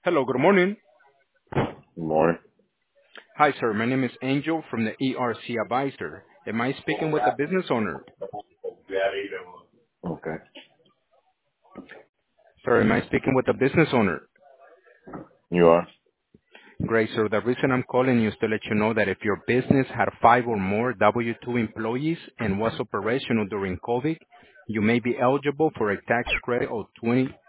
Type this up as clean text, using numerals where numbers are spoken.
Hello, good morning. Good morning. Hi, sir. My name is Angel from the ERC Advisor. Am I speaking with the business owner? Okay. Sir, am I speaking with the business owner? You are? Great, sir. The reason I'm calling you is to let you know that if your business had 5 or more W-2 employees and was operational during COVID, you may be eligible for a tax credit of